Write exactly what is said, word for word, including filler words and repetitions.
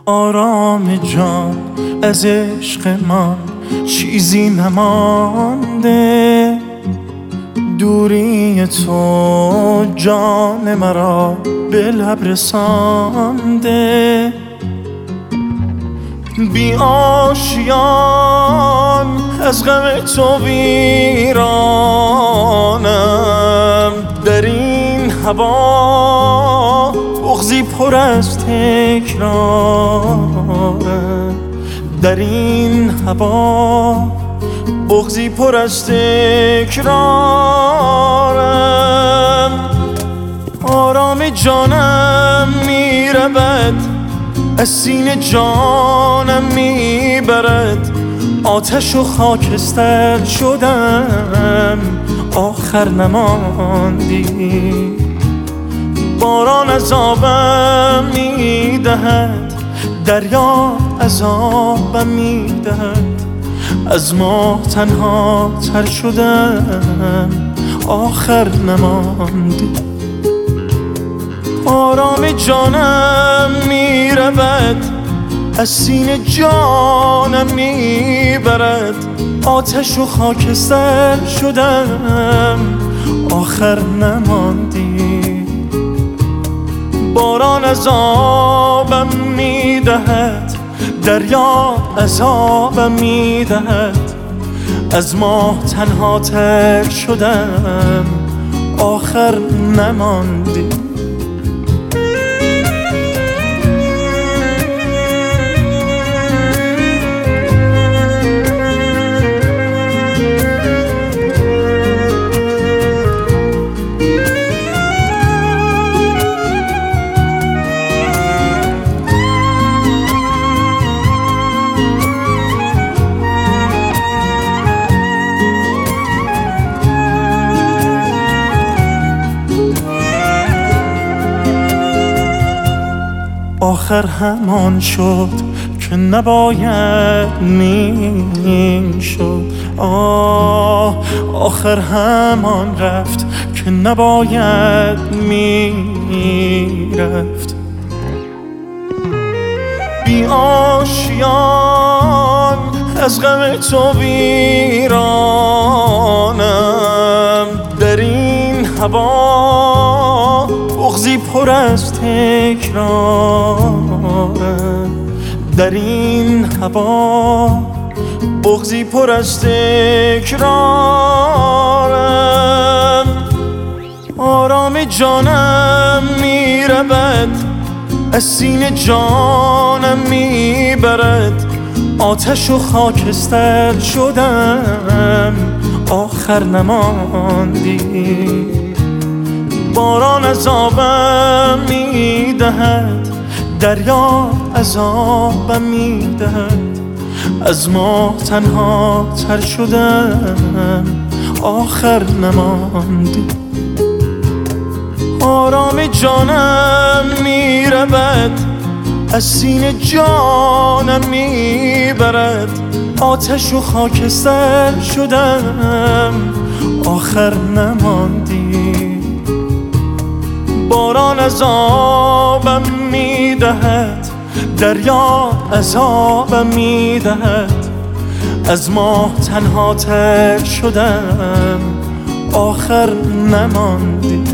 آرام جان از عشق من چیزی نمانده، دوری تو جان مرا به لب رسانده. بی آشیان از غم تو ویرانم، در این هوا بغضی پر از تکرارم، در این هوا بغضی پر از تکرارم. آرام جانم میرود از سینه جانم میبرد، آتش و خاکستر شدم آخر نماندی. باران عذابم میدهد، دریا عذابم میدهد، از ما تنها تر شدم آخر نماندی. آرام جانم میرود از سینه جانم میبرد، آتش و خاکستر شدم آخر نماندی. باران عذابم میدهد، دریا عذابم میدهد، از ما تنها تر شدم آخر نماندی. آخر همان شد که نباید میشد، آه آخر همان رفت که نباید میرفت. بی آشیان از غم تو ویرانم، در این هوا بغضی پر از تکرارم، در این هوا بغضی پر از تکرارم. آرام جانم میرود از سینه جانم میبرد، آتش و خاکستر شدم آخر نماندی. باران عذابم میدهد، دریا عذابم میدهد، از ما تنها تر شدم آخر نماندی. آرام جانم میرود از سینه جانم میبرد، آتش و خاکستر شدم آخر نماندی. باران عذابم میدهد، دریا عذابم میدهد، از ما تنها تر شدم آخر نماندی.